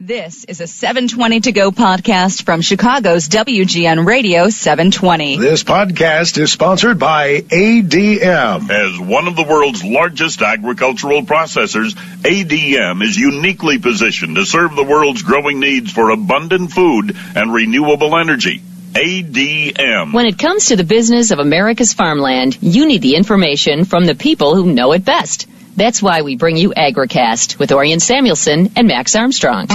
This is a 720 To Go podcast from Chicago's WGN Radio 720. This podcast is sponsored by ADM. As one of the world's largest agricultural processors, ADM is uniquely positioned to serve the world's growing needs for abundant food and renewable energy. ADM. When it comes to the business of America's farmland, you need the information from the people who know it best. That's why we bring you AgriCast with Orion Samuelson and Max Armstrong.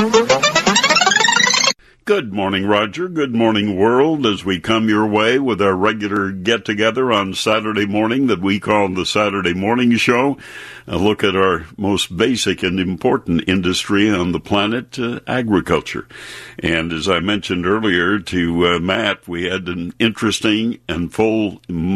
Good morning, Roger. Good morning, world, as we come your way with our regular get-together on Saturday morning that we call the Saturday Morning Show. A look at our most basic and important industry on the planet, agriculture. And as I mentioned earlier to Matt, we had an interesting and full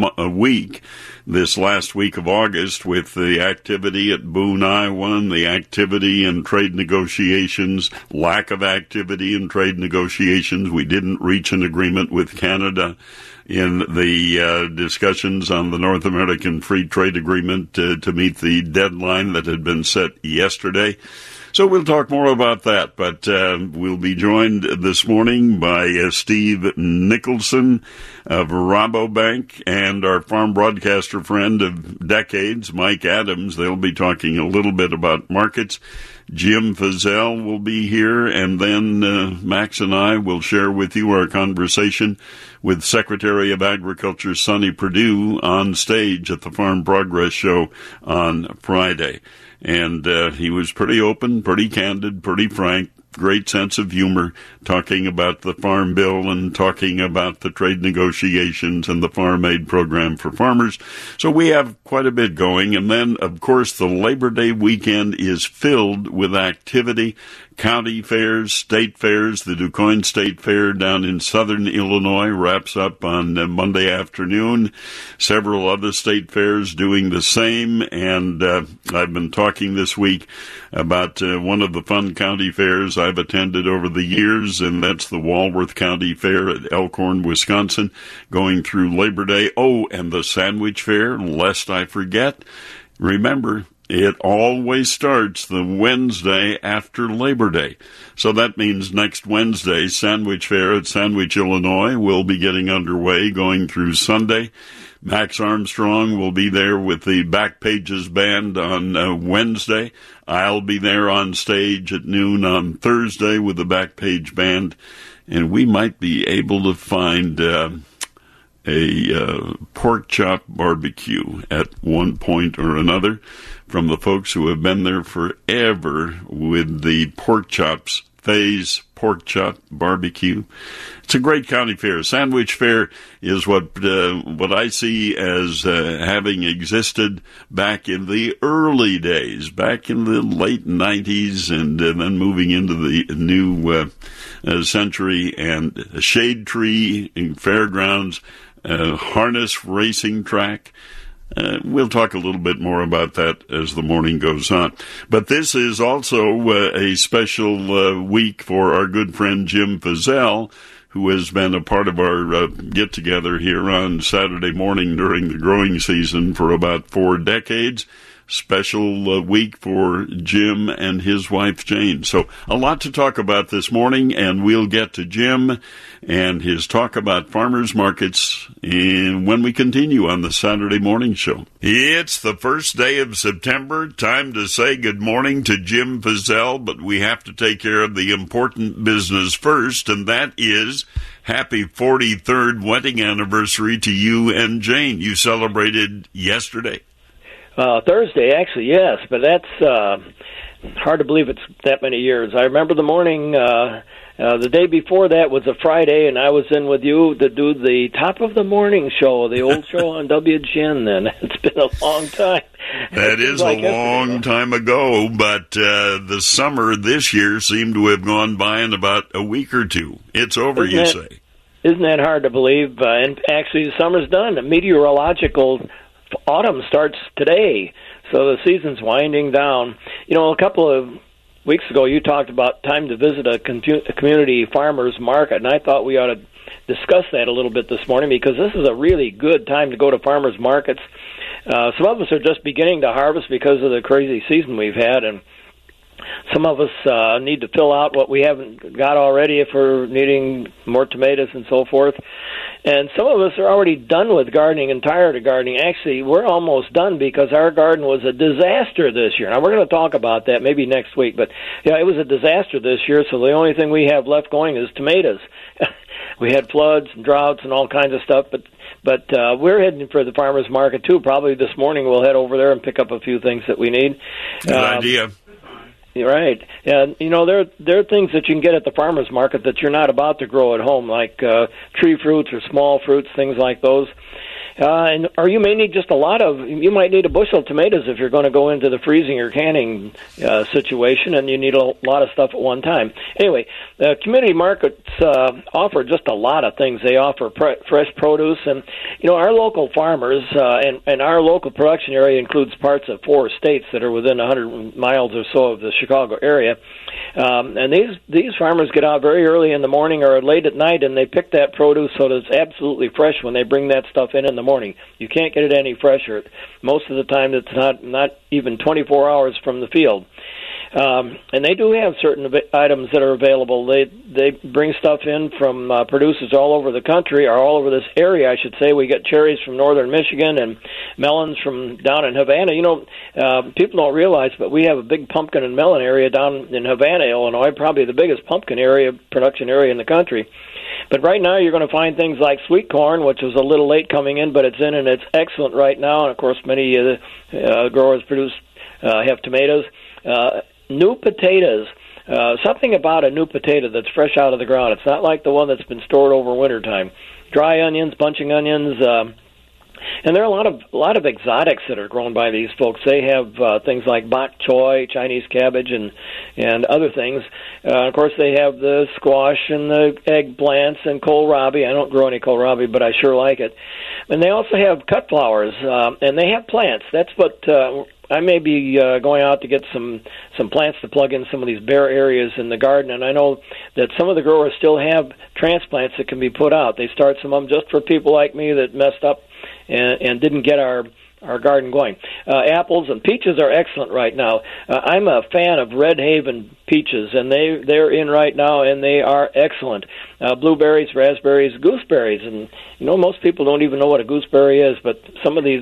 week this last week of August with the activity at Boone, Iowa, and the activity in trade negotiations, lack of activity in trade negotiations. We didn't reach an agreement with Canada in the discussions on the North American Free Trade Agreement to meet the deadline that had been set yesterday. So we'll talk more about that, but we'll be joined this morning by Steve Nicholson of Rabobank and our farm broadcaster friend of decades, Mike Adams. They'll be talking a little bit about markets. Jim Fizzell will be here, and then Max and I will share with you our conversation with Secretary of Agriculture Sonny Perdue on stage at the Farm Progress Show on Friday. And he was pretty open, pretty candid, pretty frank, great sense of humor, talking about the Farm Bill and talking about the trade negotiations and the Farm Aid program for farmers. So we have quite a bit going. And then, of course, the Labor Day weekend is filled with activity. County fairs, state fairs. The DuQuoin State Fair down in southern Illinois wraps up on Monday afternoon. Several other state fairs doing the same. And I've been talking this week about one of the fun county fairs I've attended over the years, and that's the Walworth County Fair at Elkhorn, Wisconsin, going through Labor Day. Oh, and the Sandwich Fair, lest I forget. Remember, it always starts the Wednesday after Labor Day. So that means next Wednesday, Sandwich Fair at Sandwich, Illinois, will be getting underway, going through Sunday. Max Armstrong will be there with the Back Pages Band on Wednesday. I'll be there on stage at noon on Thursday with the Back Page Band. And we might be able to find a pork chop barbecue at one point or another from the folks who have been there forever with the pork chops, Faye's Pork Chop Barbecue. It's a great county fair. Sandwich Fair is what I see as having existed back in the early days, back in the late 90s, and then moving into the new century, and a shade tree in fairgrounds, harness racing track. We'll talk a little bit more about that as the morning goes on. But this is also a special week for our good friend Jim Fizzell, who has been a part of our get-together here on Saturday morning during the growing season for about 4 decades. Special week for Jim and his wife Jane. So a lot to talk about this morning, and we'll get to Jim and his talk about farmers markets when we continue on the Saturday morning show. It's the first day of September. Time to say good morning to Jim Fizzell, but we have to take care of the important business first, and that is happy 43rd wedding anniversary to you and Jane. You celebrated yesterday. Thursday, actually, yes, but that's hard to believe it's that many years. I remember the morning, the day before that was a Friday, and I was in with you to do the top of the morning show, the old show on WGN then. It's been a long time. That is like a long time ago, but the summer this year seemed to have gone by in about a week or two. It's over, you say. Isn't that hard to believe? And actually, the summer's done. The meteorological autumn starts today, so the season's winding down. You know, a couple of weeks ago you talked about time to visit a community farmers market, and I thought we ought to discuss that a little bit this morning, because this is a really good time to go to farmers markets. Some of us are just beginning to harvest because of the crazy season we've had, and Some of us need to fill out what we haven't got already if we're needing more tomatoes and so forth. And some of us are already done with gardening and tired of gardening. Actually, we're almost done because our garden was a disaster this year. Now, we're going to talk about that maybe next week. But, yeah, it was a disaster this year, so the only thing we have left going is tomatoes. We had floods and droughts and all kinds of stuff, but we're heading for the farmers market, too. Probably this morning we'll head over there and pick up a few things that we need. Good idea. Right. And, there are things that you can get at the farmer's market that you're not about to grow at home, like tree fruits or small fruits, things like those. Or you may need you might need a bushel of tomatoes if you're going to go into the freezing or canning situation, and you need a lot of stuff at one time. Anyway, community markets offer just a lot of things. They offer fresh produce, and, our local farmers, and our local production area includes parts of 4 states that are within 100 miles or so of the Chicago area. And these farmers get out very early in the morning or late at night, and they pick that produce so that it's absolutely fresh when they bring that stuff in the morning. You can't get it any fresher. Most of the time, it's not even 24 hours from the field. And they do have certain items that are available. They bring stuff in from producers all over the country, or all over this area, I should say. We get cherries from northern Michigan and melons from down in Havana. People don't realize, but we have a big pumpkin and melon area down in Havana, Illinois, probably the biggest pumpkin production area in the country. But right now you're going to find things like sweet corn, which was a little late coming in, but it's in and it's excellent right now. And, of course, many of the growers have tomatoes. New potatoes. Something about a new potato that's fresh out of the ground. It's not like the one that's been stored over wintertime. Dry onions, bunching onions, and there are a lot of exotics that are grown by these folks. They have things like bok choy, Chinese cabbage, and other things. Of course, they have the squash and the eggplants and kohlrabi. I don't grow any kohlrabi, but I sure like it. And they also have cut flowers, and they have plants. That's what I may be going out to get some plants to plug in some of these bare areas in the garden, and I know that some of the growers still have transplants that can be put out. They start some of them just for people like me that messed up and didn't get our garden going. Apples and peaches are excellent right now. I'm a fan of Red Haven peaches, and they're in right now, and they are excellent. Blueberries, raspberries, gooseberries, and most people don't even know what a gooseberry is, but some of these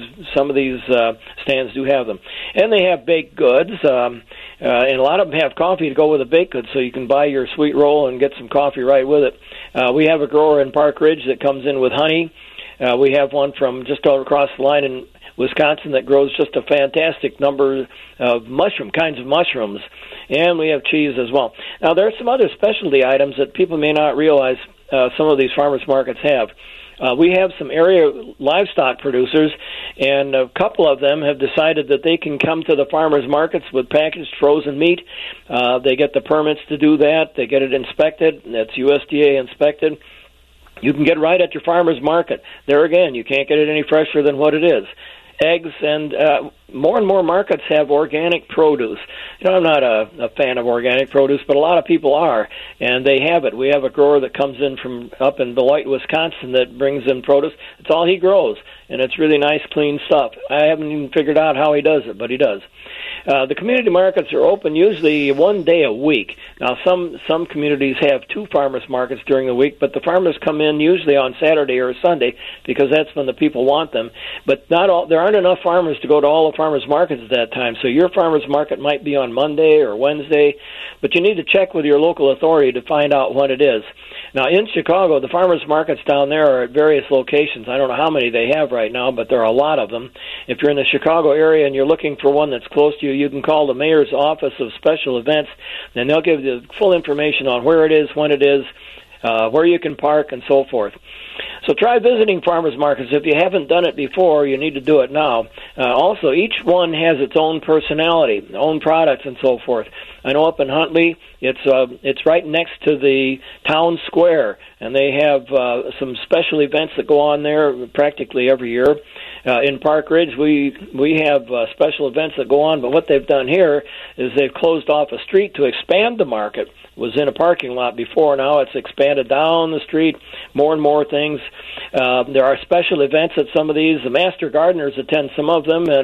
stands do have them. And they have baked goods, and a lot of them have coffee to go with the baked goods, so you can buy your sweet roll and get some coffee right with it. We have a grower in Park Ridge that comes in with honey. We have one from just over across the line in Wisconsin that grows just a fantastic number of kinds of mushrooms, and we have cheese as well. Now, there are some other specialty items that people may not realize some of these farmers markets have. We have some area livestock producers, and a couple of them have decided that they can come to the farmers markets with packaged frozen meat. They get the permits to do that. They get it inspected. That's USDA inspected. You can get right at your farmer's market. There again, you can't get it any fresher than what it is. Eggs, and more and more markets have organic produce. I'm not a fan of organic produce, but a lot of people are, and they have it. We have a grower that comes in from up in Beloit, Wisconsin, that brings in produce. It's all he grows, and it's really nice, clean stuff. I haven't even figured out how he does it, but he does. The community markets are open usually one day a week. Now, some communities have 2 farmers markets during the week, but the farmers come in usually on Saturday or Sunday because that's when the people want them. But there aren't enough farmers to go to all the farmers markets at that time, so your farmers market might be on Monday or Wednesday, but you need to check with your local authority to find out when it is. Now, in Chicago, the farmers markets down there are at various locations. I don't know how many they have right now, but there are a lot of them. If you're in the Chicago area and you're looking for one that's close to you, you can call the Mayor's Office of Special Events, and they'll give you full information on where it is, when it is, where you can park, and so forth. So try visiting farmers markets. If you haven't done it before, you need to do it now. Also, each one has its own personality, own products, and so forth. I know up in Huntley, it's right next to the town square, and they have some special events that go on there practically every year. In Park Ridge, we have special events that go on, but what they've done here is they've closed off a street to expand the market. It was in a parking lot before. Now it's expanded down the street, more and more things. There are special events at some of these. The master gardeners attend some of them, and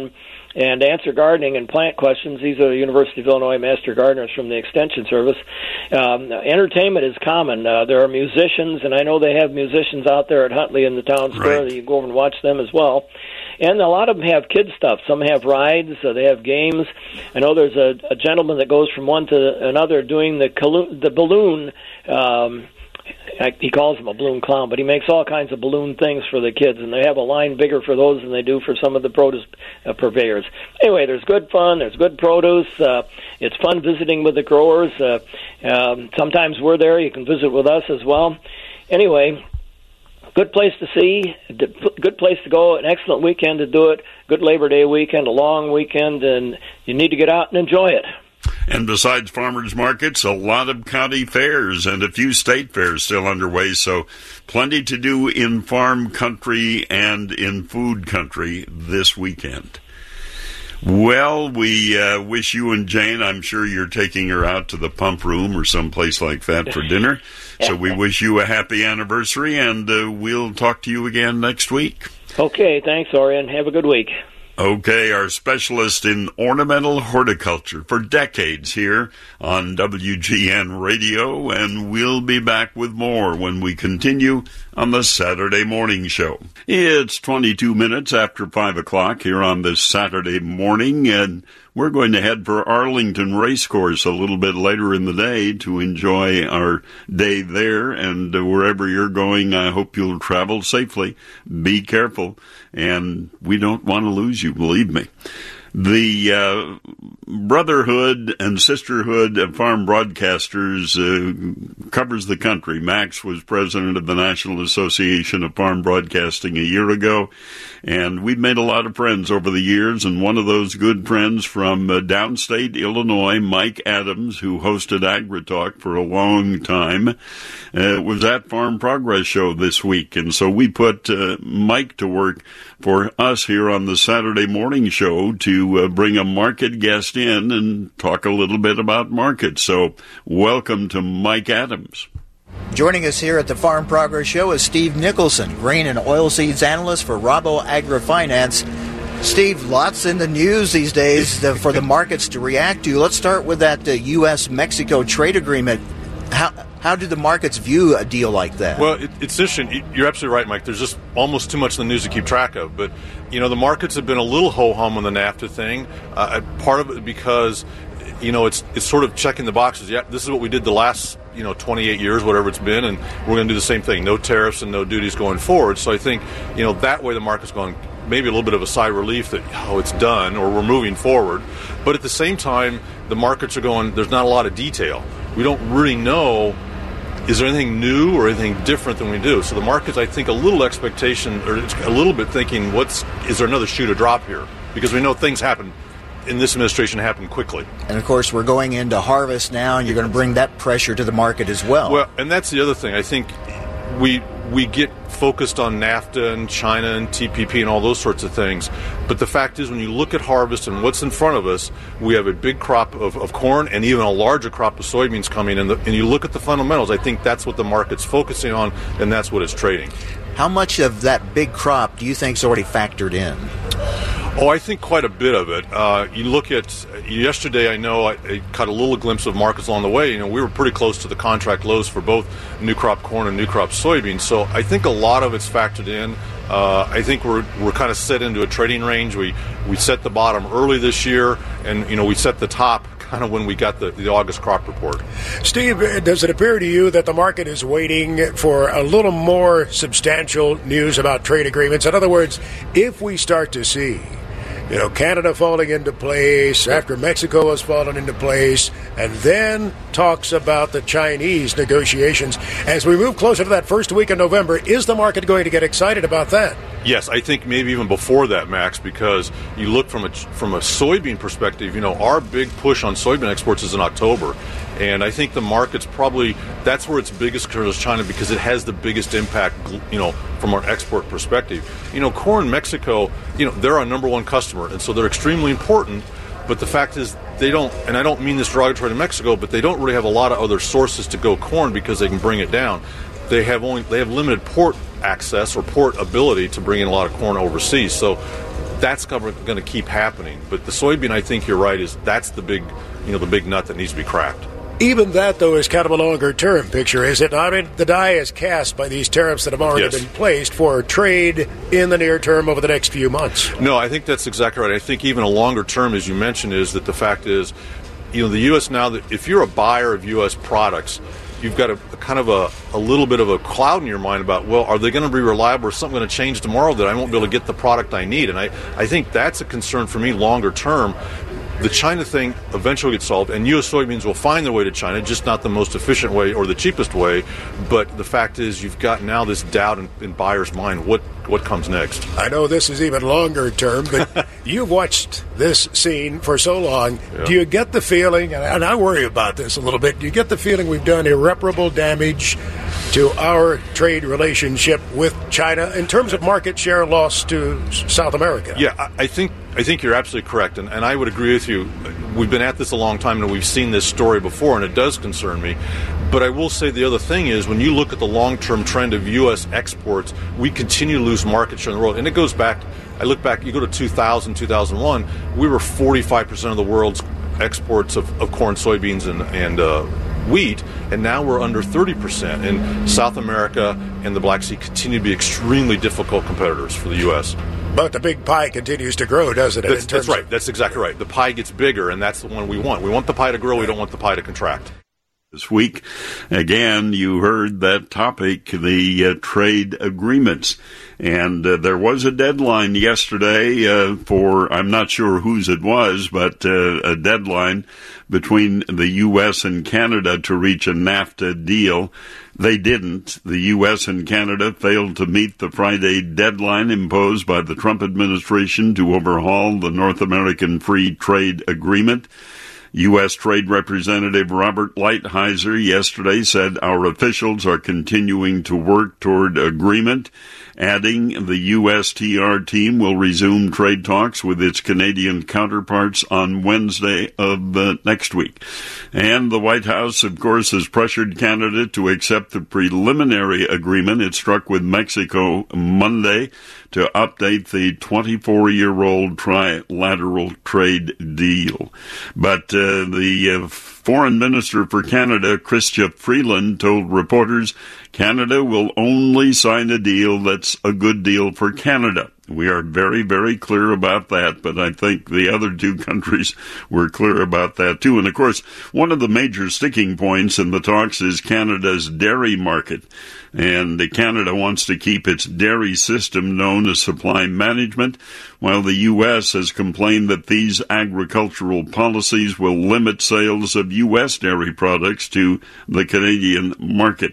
and answer gardening and plant questions. These are the University of Illinois Master Gardeners from the Extension Service. Entertainment is common. There are musicians, and I know they have musicians out there at Huntley in the town square. Right. You can go over and watch them as well. And a lot of them have kid stuff. Some have rides. They have games. I know there's a gentleman that goes from one to another doing the balloon. He calls him a balloon clown, but he makes all kinds of balloon things for the kids, and they have a line bigger for those than they do for some of the produce purveyors. Anyway, there's good fun, there's good produce. It's fun visiting with the growers. Sometimes we're there. You can visit with us as well. Anyway, good place to see, good place to go, an excellent weekend to do it, good Labor Day weekend, a long weekend, and you need to get out and enjoy it. And besides farmers markets, a lot of county fairs and a few state fairs still underway, so plenty to do in farm country and in food country this weekend. Well, we wish you and Jane, I'm sure you're taking her out to the pump room or someplace like that for dinner. So we wish you a happy anniversary, and we'll talk to you again next week. Okay, thanks, Orion. Have a good week. Okay, our specialist in ornamental horticulture for decades here on WGN Radio, and we'll be back with more when we continue on the Saturday Morning Show. It's 22 minutes after 5 o'clock here on this Saturday morning, and we're going to head for Arlington Racecourse a little bit later in the day to enjoy our day there. And wherever you're going, I hope you'll travel safely. Be careful. And we don't want to lose you, believe me. The Brotherhood and Sisterhood of Farm Broadcasters covers the country. Max was president of the National Association of Farm Broadcasting a year ago, and we've made a lot of friends over the years, and one of those good friends from downstate Illinois, Mike Adams, who hosted AgriTalk for a long time, was at Farm Progress Show this week, and so we put Mike to work for us here on the Saturday Morning Show to bring a market guest in and talk a little bit about markets. So welcome to Mike Adams. Joining us here at the Farm Progress Show is Steve Nicholson, grain and oilseeds analyst for Rabo Agri-Finance. Steve, lots in the news these days for the markets to react to. Let's start with that U.S.-Mexico trade agreement. How do the markets view a deal like that? Well, it's interesting. You're absolutely right, Mike. There's just almost too much in the news to keep track of. But, the markets have been a little ho-hum on the NAFTA thing. Part of it because, it's sort of checking the boxes. Yeah, this is what we did the last, 28 years, whatever it's been, and we're going to do the same thing. No tariffs and no duties going forward. So I think, that way the market's going maybe a little bit of a sigh of relief that, it's done or we're moving forward. But at the same time, the markets are going, there's not a lot of detail. We don't really know, is there anything new or anything different than we do? So the market's, I think, a little expectation, or a little bit thinking, is there another shoe to drop here? Because we know things happen, in this administration, happen quickly. And, of course, we're going into harvest now, and you're going to bring that pressure to the market as well. Well, and that's the other thing. I think we get focused on NAFTA and China and TPP and all those sorts of things. But the fact is, when you look at harvest and what's in front of us, we have a big crop of corn and even a larger crop of soybeans coming in. And you look at the fundamentals, I think that's what the market's focusing on, and that's what it's trading. How much of that big crop do you think is already factored in? Oh, I think quite a bit of it. You look at yesterday, I know I caught a little glimpse of markets along the way. We were pretty close to the contract lows for both new crop corn and new crop soybeans. So I think a lot of it's factored in. I think we're kind of set into a trading range. We set the bottom early this year, and we set the top kind of when we got the August crop report. Steve, does it appear to you that the market is waiting for a little more substantial news about trade agreements? In other words, if we start to see Canada falling into place, after Mexico has fallen into place, and then talks about the Chinese negotiations. As we move closer to that first week in November, is the market going to get excited about that? Yes, I think maybe even before that, Max, because you look from a soybean perspective, our big push on soybean exports is in October. And I think the market's probably, that's where its biggest concern is China, because it has the biggest impact, from our export perspective. Corn, Mexico, they're our number one customer, and so they're extremely important. But the fact is, they don't, and I don't mean this derogatory to Mexico, but they don't really have a lot of other sources to go corn because they can bring it down. They have limited port access or port ability to bring in a lot of corn overseas. So that's going to keep happening. But the soybean, I think you're right, that's the big nut that needs to be cracked. Even that, though, is kind of a longer-term picture, is it? I mean, the die is cast by these tariffs that have already been placed for trade in the near term over the next few months. No, I think that's exactly right. I think even a longer term, as you mentioned, is that the fact is, the U.S. now, that if you're a buyer of U.S. products, you've got a kind of a little bit of a cloud in your mind about, well, are they going to be reliable, or is something going to change tomorrow that I won't be able to get the product I need? And I think that's a concern for me longer term. The China thing eventually gets solved, and U.S. soybeans will find their way to China, just not the most efficient way or the cheapest way. But the fact is, you've got now this doubt in buyers' mind. What comes next? I know this is even longer term, but you've watched this scene for so long. Yeah. Do you get the feeling, and I worry about this a little bit, do you get the feeling we've done irreparable damage to our trade relationship with China in terms of market share loss to South America? Yeah, I think you're absolutely correct, and I would agree with you. We've been at this a long time, and we've seen this story before, and it does concern me. But I will say the other thing is, when you look at the long-term trend of U.S. exports, we continue to lose market share in the world. And it goes back, I look back, you go to 2000, 2001, we were 45% of the world's exports of corn, soybeans, and wheat, and now we're under 30%. And South America and the Black Sea continue to be extremely difficult competitors for the U.S. But the big pie continues to grow, doesn't it? That's right. That's exactly right. The pie gets bigger, and that's the one we want. We want the pie to grow. We don't want the pie to contract. This week, again, you heard that topic, the trade agreements. And there was a deadline yesterday for, I'm not sure whose it was, but a deadline between the U.S. and Canada to reach a NAFTA deal. They didn't. The U.S. and Canada failed to meet the Friday deadline imposed by the Trump administration to overhaul the North American Free Trade Agreement. U.S. Trade Representative Robert Lighthizer yesterday said our officials are continuing to work toward agreement, adding the USTR team will resume trade talks with its Canadian counterparts on Wednesday of next week. And the White House, of course, has pressured Canada to accept the preliminary agreement it struck with Mexico Monday to update the 24-year-old trilateral trade deal. But the Foreign Minister for Canada, Chrystia Freeland, told reporters Canada will only sign a deal that's a good deal for Canada. We are very, very clear about that, but I think the other two countries were clear about that too. And of course, one of the major sticking points in the talks is Canada's dairy market. And Canada wants to keep its dairy system known as supply management, while the U.S. has complained that these agricultural policies will limit sales of U.S. dairy products to the Canadian market.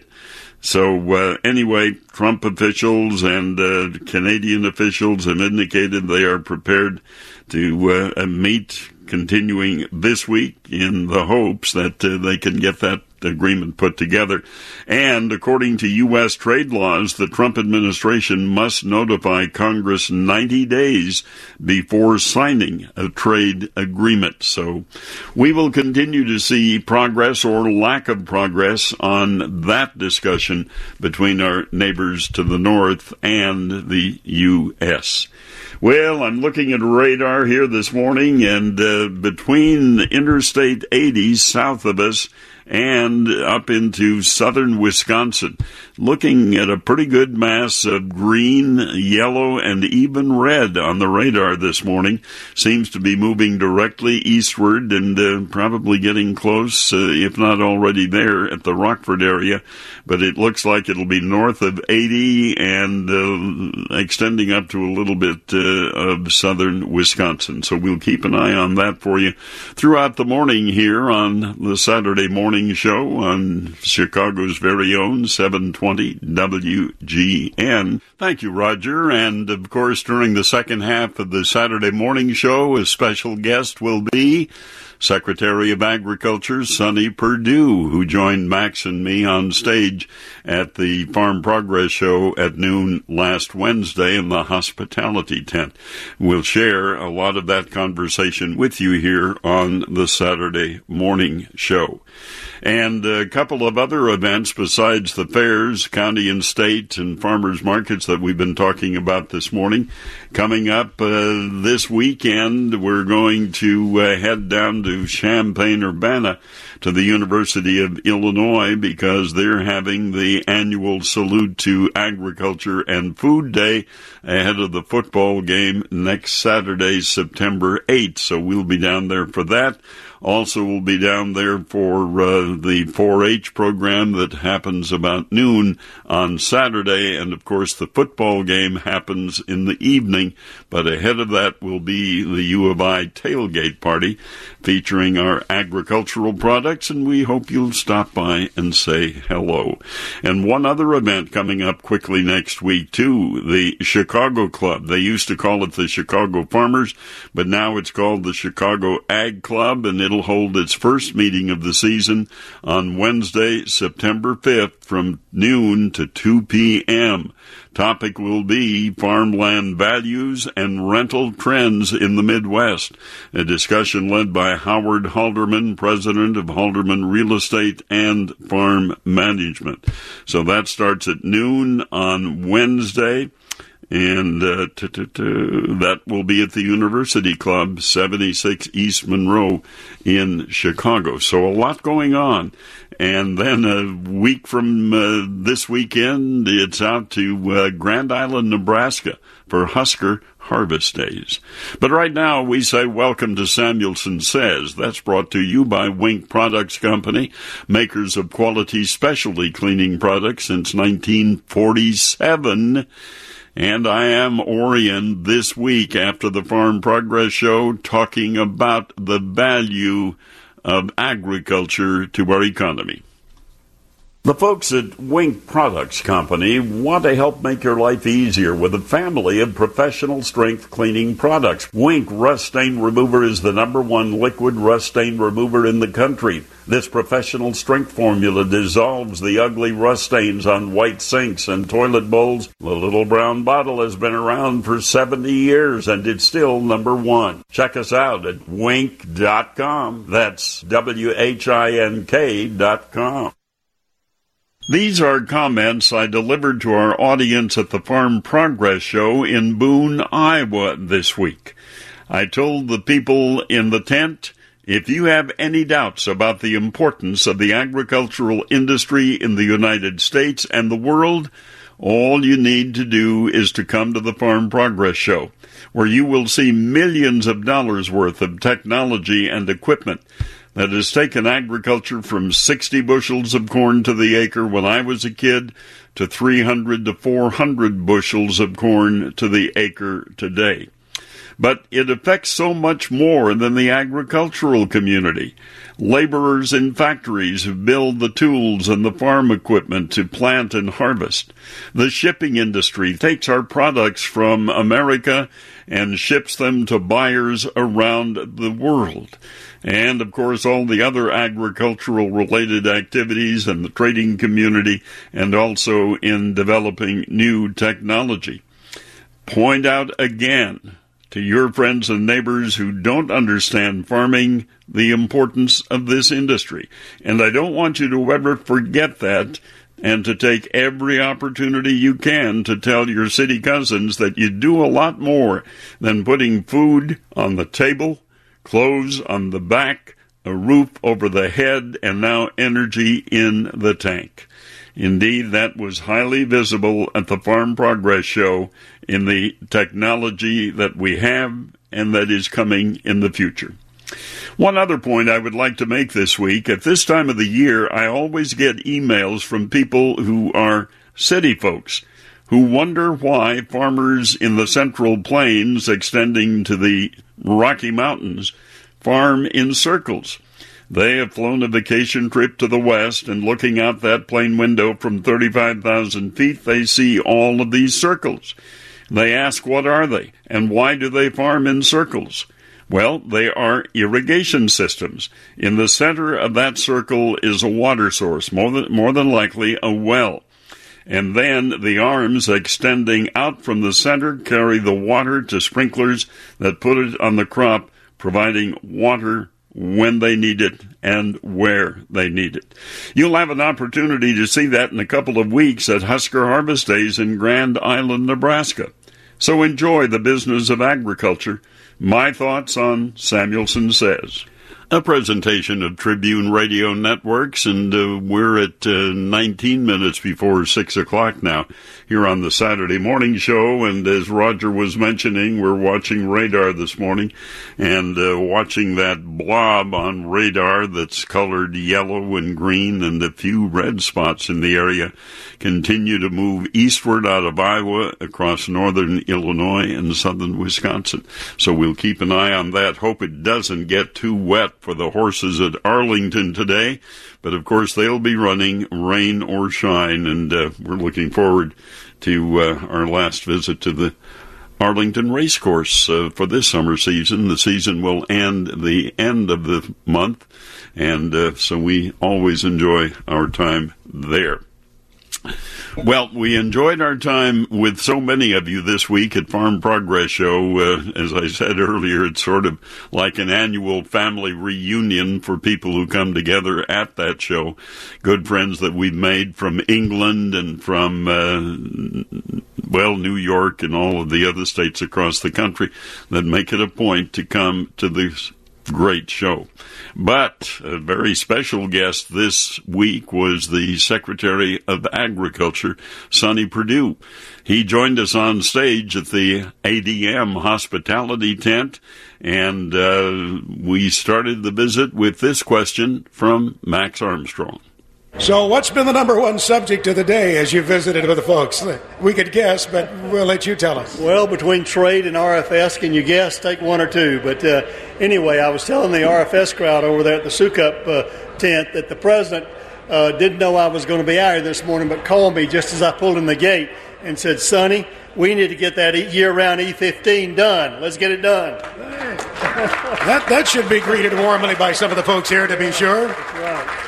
So anyway, Trump officials and Canadian officials have indicated they are prepared to meet continuing this week in the hopes that they can get that agreement put together. And according to U.S. trade laws, the Trump administration must notify Congress 90 days before signing a trade agreement. So we will continue to see progress or lack of progress on that discussion between our neighbors to the north and the U.S. Well, I'm looking at radar here this morning, and between Interstate 80 south of us and up into southern Wisconsin, looking at a pretty good mass of green, yellow, and even red on the radar this morning. Seems to be moving directly eastward and probably getting close, if not already there, at the Rockford area. But it looks like it'll be north of 80 and extending up to a little bit of southern Wisconsin. So we'll keep an eye on that for you throughout the morning here on the Saturday morning show on Chicago's very own 720 WGN. Thank you, Roger. And, of course, during the second half of the Saturday morning show, a special guest will be Secretary of Agriculture Sonny Perdue, who joined Max and me on stage at the Farm Progress Show at noon last Wednesday in the hospitality tent. We'll share a lot of that conversation with you here on the Saturday morning show. And a couple of other events besides the fairs, county and state and farmers markets that we've been talking about this morning. Coming up this weekend, we're going to head down to Champaign-Urbana to the University of Illinois because they're having the annual Salute to Agriculture and Food Day ahead of the football game next Saturday, September 8th. So we'll be down there for that. Also, we'll be down there for the 4-H program that happens about noon on Saturday. And, of course, the football game happens in the evening. But ahead of that will be the U of I tailgate party featuring our agricultural products. And we hope you'll stop by and say hello. And one other event coming up quickly next week, too, the Chicago Club. They used to call it the Chicago Farmers, but now it's called the Chicago Ag Club, and it'll hold its first meeting of the season on Wednesday, September 5th from noon to 2 p.m. Topic will be farmland values and rental trends in the Midwest. A discussion led by Howard Halderman, president of Halderman Real Estate and Farm Management. So that starts at noon on Wednesday. And that will be at the University Club, 76 East Monroe in Chicago. So a lot going on. And then a week from this weekend, it's out to Grand Island, Nebraska for Husker Harvest Days. But right now, we say welcome to Samuelson Says. That's brought to you by Wink Products Company, makers of quality specialty cleaning products since 1947. And I am Orion this week after the Farm Progress Show talking about the value of agriculture to our economy. The folks at Wink Products Company want to help make your life easier with a family of professional strength cleaning products. Wink Rust Stain Remover is the #1 liquid rust stain remover in the country. This professional strength formula dissolves the ugly rust stains on white sinks and toilet bowls. The little brown bottle has been around for 70 years and it's still #1. Check us out at wink.com. That's WHINK.com. These are comments I delivered to our audience at the Farm Progress Show in Boone, Iowa this week. I told the people in the tent, if you have any doubts about the importance of the agricultural industry in the United States and the world, all you need to do is to come to the Farm Progress Show, where you will see millions of dollars worth of technology and equipment that has taken agriculture from 60 bushels of corn to the acre when I was a kid to 300 to 400 bushels of corn to the acre today. But it affects so much more than the agricultural community. Laborers in factories who build the tools and the farm equipment to plant and harvest. The shipping industry takes our products from America and ships them to buyers around the world. And, of course, all the other agricultural-related activities in the trading community and also in developing new technology. Point out again to your friends and neighbors who don't understand farming the importance of this industry. And I don't want you to ever forget that and to take every opportunity you can to tell your city cousins that you do a lot more than putting food on the table, clothes on the back, a roof over the head, and now energy in the tank. Indeed, that was highly visible at the Farm Progress Show in the technology that we have and that is coming in the future. One other point I would like to make this week, at this time of the year, I always get emails from people who are city folks who wonder why farmers in the Central Plains extending to the Rocky Mountains farm in circles. They have flown a vacation trip to the west, and looking out that plane window from 35,000 feet, they see all of these circles. They ask, what are they, and why do they farm in circles? Well, they are irrigation systems. In the center of that circle is a water source, more than likely a well. And then the arms extending out from the center carry the water to sprinklers that put it on the crop, providing water when they need it and where they need it. You'll have an opportunity to see that in a couple of weeks at Husker Harvest Days in Grand Island, Nebraska. So enjoy the business of agriculture. My thoughts on Samuelson Says. A presentation of Tribune Radio Networks, and we're at 19 minutes before 6 o'clock now here on the Saturday morning show. And as Roger was mentioning, we're watching radar this morning and watching that blob on radar that's colored yellow and green, and a few red spots in the area continue to move eastward out of Iowa across northern Illinois and southern Wisconsin. So we'll keep an eye on that. Hope it doesn't get too wet for the horses at Arlington today, but of course they'll be running rain or shine, and we're looking forward to our last visit to the Arlington Racecourse for this summer season. The season will end the end of the month, and so we always enjoy our time there. Well, we enjoyed our time with so many of you this week at Farm Progress Show. As I said earlier, it's sort of like an annual family reunion for people who come together at that show. Good friends that we've made from England and from, New York and all of the other states across the country that make it a point to come to this great show. But a very special guest this week was the Secretary of Agriculture, Sonny Perdue. He joined us on stage at the ADM hospitality tent, and we started the visit with this question from Max Armstrong. So what's been the number one subject of the day as you visited with the folks? We could guess, but we'll let you tell us. Well, between trade and RFS, can you guess? Take one or two. But anyway, I was telling the RFS crowd over there at the Sukup tent that the president didn't know I was going to be out here this morning, but called me just as I pulled in the gate and said, Sonny, we need to get that year-round E15 done. Let's get it done. That should be greeted warmly by some of the folks here, to be sure. That's right.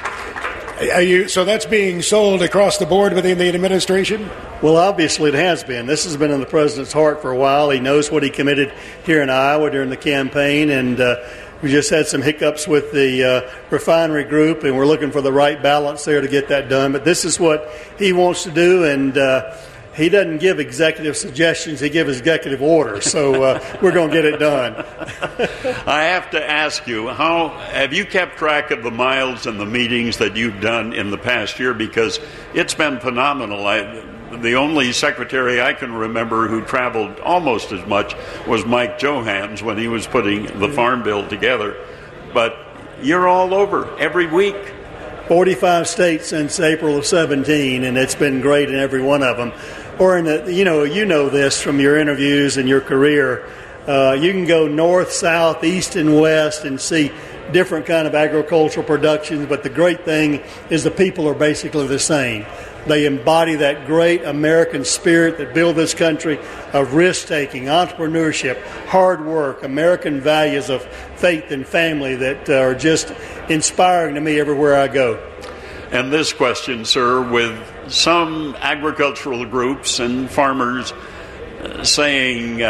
So that's being sold across the board within the administration? Well, obviously it has been. This has been in the president's heart for a while. He knows what he committed here in Iowa during the campaign, and we just had some hiccups with the refinery group, and we're looking for the right balance there to get that done. But this is what he wants to do, and he doesn't give executive suggestions. He gives executive orders. So we're going to get it done. I have to ask you, how have you kept track of the miles and the meetings that you've done in the past year? Because it's been phenomenal. The only secretary I can remember who traveled almost as much was Mike Johans when he was putting the Farm Bill together. But you're all over every week. 45 states since April of 17, and it's been great in every one of them. Or in the, you know this from your interviews and your career. You can go north, south, east, and west and see different kind of agricultural productions. But the great thing is the people are basically the same. They embody that great American spirit that built this country of risk-taking, entrepreneurship, hard work, American values of faith and family that are just inspiring to me everywhere I go. And this question, sir, with some agricultural groups and farmers saying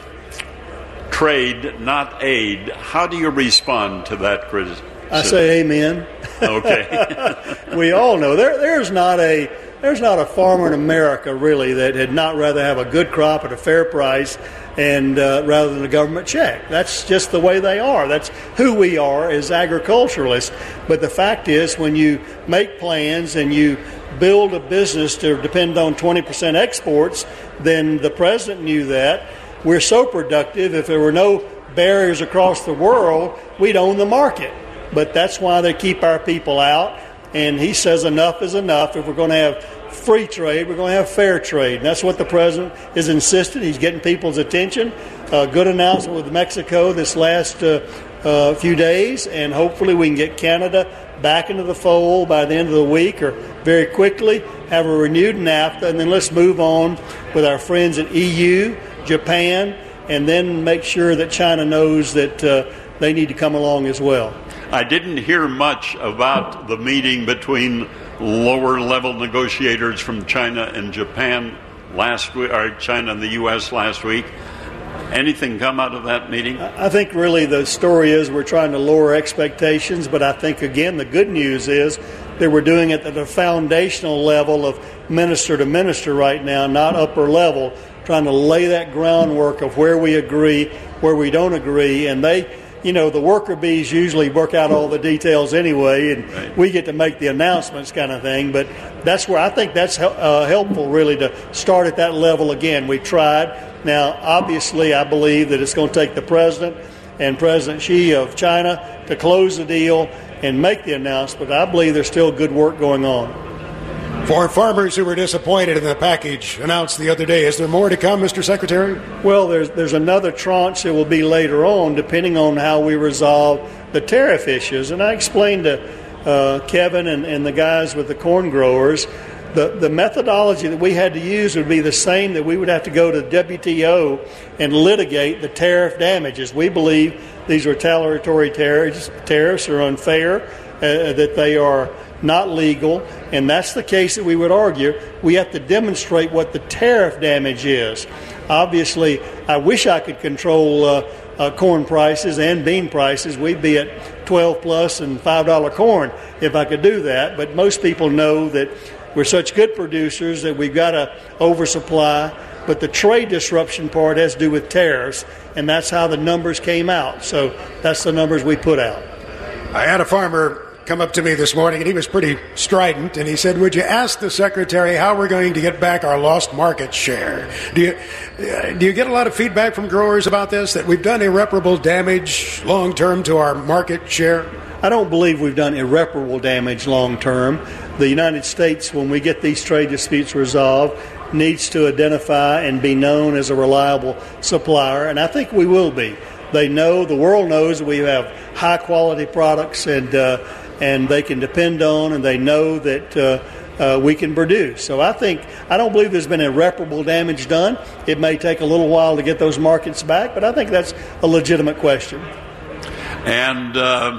trade, not aid, how do you respond to that criticism? I say amen. Okay. We all know there's not a farmer in America really that had not rather have a good crop at a fair price and rather than a government check. That's just the way they are. That's who we are as agriculturalists. But the fact is, when you make plans and you build a business to depend on 20% exports, then the president knew that. We're so productive, if there were no barriers across the world, we'd own the market. But that's why they keep our people out. And he says enough is enough. If we're going to have free trade, we're going to have fair trade. And that's what the president has insisted. He's getting people's attention. Good announcement with Mexico this last few days, and hopefully we can get Canada back into the fold by the end of the week or very quickly, have a renewed NAFTA, and then let's move on with our friends at EU, Japan, and then make sure that China knows that they need to come along as well. I didn't hear much about the meeting between lower-level negotiators from China and Japan last week, or China and the U.S. last week. Anything come out of that meeting? I think really the story is we're trying to lower expectations, but I think, again, the good news is that we're doing it at the foundational level of minister to minister right now, not upper level, trying to lay that groundwork of where we agree, where we don't agree, and they, the worker bees usually work out all the details anyway, and we get to make the announcements kind of thing. But that's where I think that's helpful, really, to start at that level again. We tried. Now, obviously, I believe that it's going to take the president and President Xi of China to close the deal and make the announcement. I believe there's still good work going on. For farmers who were disappointed in the package announced the other day, is there more to come, Mr. Secretary? Well, there's another tranche that will be later on, depending on how we resolve the tariff issues. And I explained to Kevin and the guys with the corn growers, the methodology that we had to use would be the same that we would have to go to the WTO and litigate the tariff damages. We believe these retaliatory tariffs are unfair, that they are not legal, and that's the case that we would argue. We have to demonstrate what the tariff damage is. Obviously, I wish I could control corn prices and bean prices. We'd be at 12 plus and $5 corn if I could do that, but most people know that we're such good producers that we've got to oversupply, but the trade disruption part has to do with tariffs, and that's how the numbers came out. So that's the numbers we put out. I had a farmer come up to me this morning, and he was pretty strident, and he said, would you ask the Secretary how we're going to get back our lost market share? Do you get a lot of feedback from growers about this, that we've done irreparable damage long-term to our market share? I don't believe we've done irreparable damage long-term. The United States, when we get these trade disputes resolved, needs to identify and be known as a reliable supplier, and I think we will be. They know, the world knows we have high-quality products and they can depend on, and they know that we can produce. So I don't believe there's been irreparable damage done. It may take a little while to get those markets back, but I think that's a legitimate question. And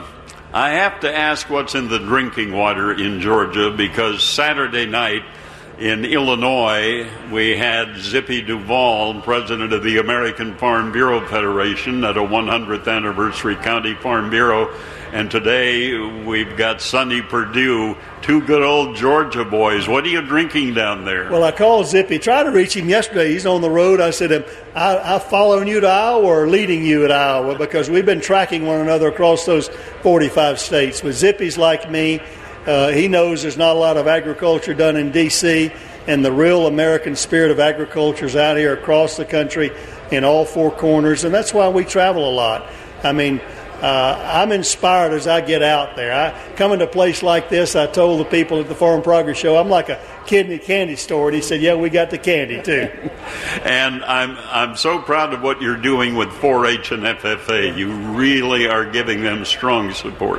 I have to ask what's in the drinking water in Georgia, because Saturday night in Illinois, we had Zippy Duvall, president of the American Farm Bureau Federation, at a 100th anniversary County Farm Bureau. And today we've got Sonny Perdue, two good old Georgia boys. What are you drinking down there? Well, I called Zippy, tried to reach him yesterday. He's on the road. I said, I following you to Iowa or leading you at Iowa? Because we've been tracking one another across those 45 states. But Zippy's like me. He knows there's not a lot of agriculture done in D.C., and the real American spirit of agriculture is out here across the country in all four corners, and that's why we travel a lot. I mean, I'm inspired as I get out there. I come into a place like this, I told the people at the Farm Progress Show, I'm like a kid in a candy store, and he said, yeah, we got the candy too. And I'm so proud of what you're doing with 4-H and FFA. You really are giving them strong support.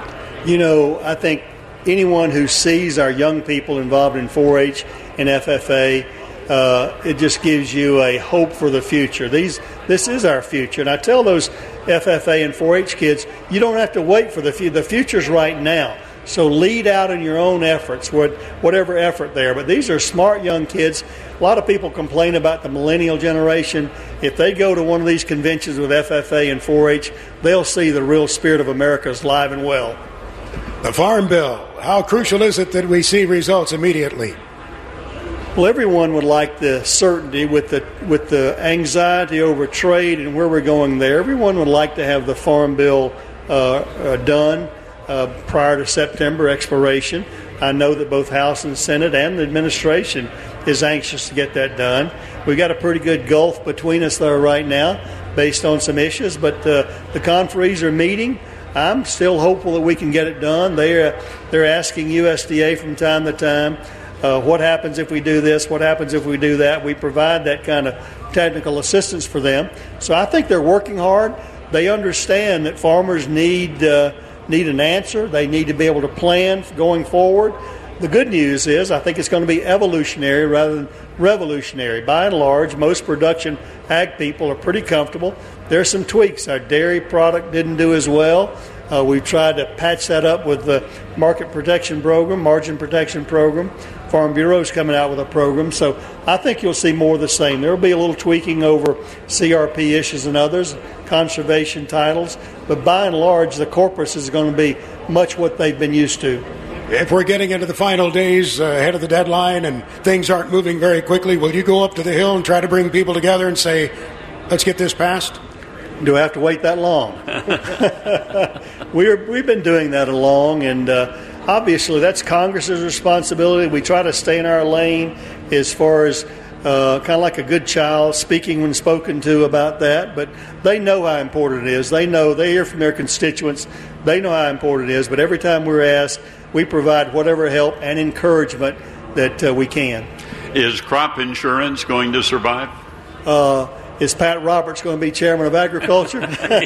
I think anyone who sees our young people involved in 4-H and FFA, it just gives you a hope for the future. This is our future. And I tell those FFA and 4-H kids, you don't have to wait for the future. The future's right now. So lead out in your own efforts, whatever effort there. But these are smart young kids. A lot of people complain about the millennial generation. If they go to one of these conventions with FFA and 4-H, they'll see the real spirit of America is alive and well. The Farm Bill, how crucial is it that we see results immediately? Well, everyone would like the certainty with the anxiety over trade and where we're going there. Everyone would like to have the Farm Bill done prior to September expiration. I know that both House and Senate and the administration is anxious to get that done. We've got a pretty good gulf between us there right now based on some issues, but the conferees are meeting. I'm still hopeful that we can get it done. They're asking USDA from time to time, what happens if we do this, what happens if we do that. We provide that kind of technical assistance for them. So I think they're working hard. They understand that farmers need an answer. They need to be able to plan going forward. the good news is I think it's going to be evolutionary rather than revolutionary. By and large, most production ag people are pretty comfortable. There's some tweaks. Our dairy product didn't do as well. We've tried to patch that up with the market protection program, margin protection program. Farm Bureau's coming out with a program. So I think you'll see more of the same. There will be a little tweaking over CRP issues and others, conservation titles. But by and large, the corpus is going to be much what they've been used to. If we're getting into the final days ahead of the deadline and things aren't moving very quickly, will you go up to the Hill and try to bring people together and say, let's get this passed? Do I have to wait that long? We've been doing that along, and obviously that's Congress's responsibility. We try to stay in our lane as far as kind of like a good child, speaking when spoken to about that. But they know how important it is. They know, they hear from their constituents. They know how important it is. But every time we're asked, we provide whatever help and encouragement that we can. Is crop insurance going to survive? Is Pat Roberts going to be chairman of agriculture?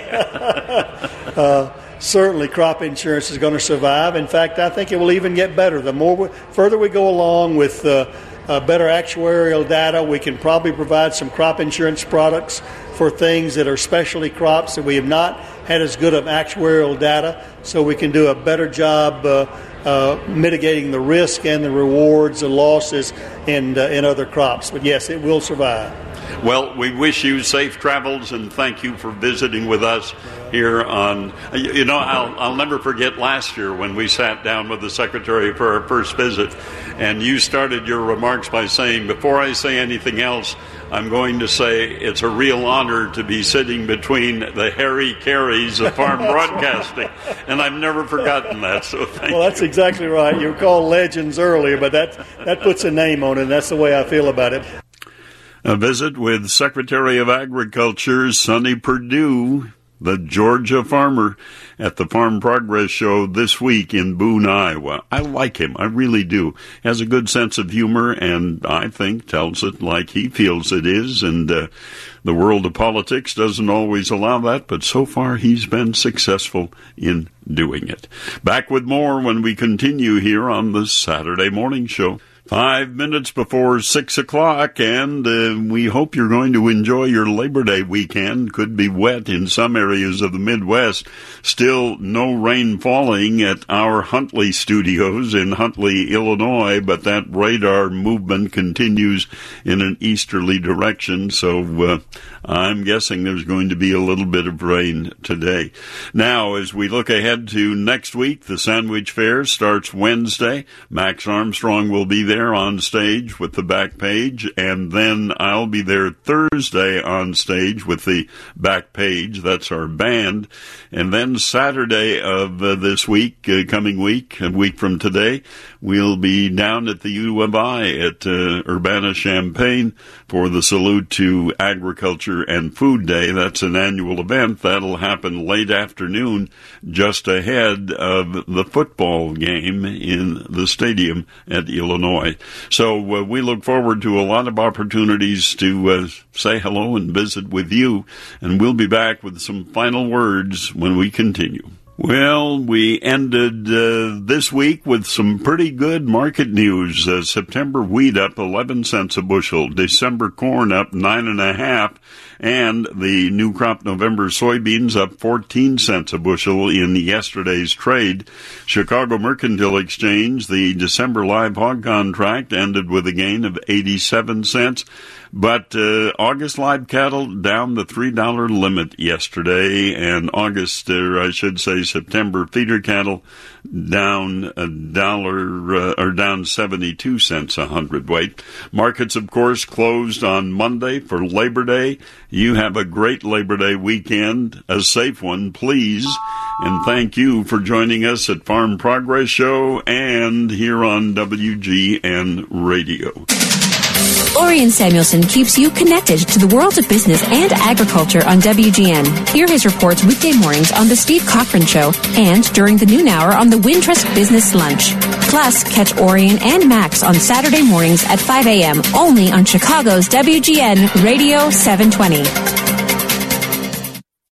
Certainly crop insurance is going to survive. In fact, I think it will even get better. The further we go along with better actuarial data, we can probably provide some crop insurance products for things that are specialty crops that we have not had as good of actuarial data, so we can do a better job mitigating the risk and the rewards and losses in other crops. But yes, it will survive. Well, we wish you safe travels and thank you for visiting with us here on, I'll never forget last year when we sat down with the Secretary for our first visit, and you started your remarks by saying, before I say anything else, I'm going to say it's a real honor to be sitting between the Harry Careys of farm broadcasting, and I've never forgotten that, so thank you. Well, that's exactly right. You were called legends earlier, but that puts a name on it, and that's the way I feel about it. A visit with Secretary of Agriculture Sonny Perdue, the Georgia farmer, at the Farm Progress Show this week in Boone, Iowa. I like him. I really do. Has a good sense of humor, and I think tells it like he feels it is. And the world of politics doesn't always allow that, but so far he's been successful in doing it. Back with more when we continue here on the Saturday Morning Show. 5 minutes before 6 o'clock, and we hope you're going to enjoy your Labor Day weekend. Could be wet in some areas of the Midwest. Still no rain falling at our Huntley studios in Huntley, Illinois, but that radar movement continues in an easterly direction, so I'm guessing there's going to be a little bit of rain today. Now, as we look ahead to next week, the Sandwich Fair starts Wednesday. Max Armstrong will be there on stage with the Back Page, and then I'll be there Thursday on stage with the Back Page. That's our band. And then Saturday of this week, coming week, a week from today, we'll be down at the U of I at Urbana-Champaign for the Salute to Agriculture and Food Day. That's an annual event. That'll happen late afternoon, just ahead of the football game in the stadium at Illinois. So we look forward to a lot of opportunities to say hello and visit with you, and we'll be back with some final words when we continue. Well, we ended this week with some pretty good market news. September wheat up 11 cents a bushel, December corn up 9.5, and the new crop November soybeans up 14 cents a bushel in yesterday's trade. Chicago Mercantile Exchange, the December live hog contract ended with a gain of 87 cents. But August live cattle down the $3 limit yesterday, and September feeder cattle down down 72 cents a hundredweight. Markets, of course, closed on Monday for Labor Day. You have a great Labor Day weekend, a safe one, please. And thank you for joining us at Farm Progress Show and here on WGN Radio. Orion Samuelson keeps you connected to the world of business and agriculture on WGN. Hear his reports weekday mornings on The Steve Cochran Show and during the noon hour on the Wintrust Business Lunch. Plus, catch Orion and Max on Saturday mornings at 5 a.m. only on Chicago's WGN Radio 720.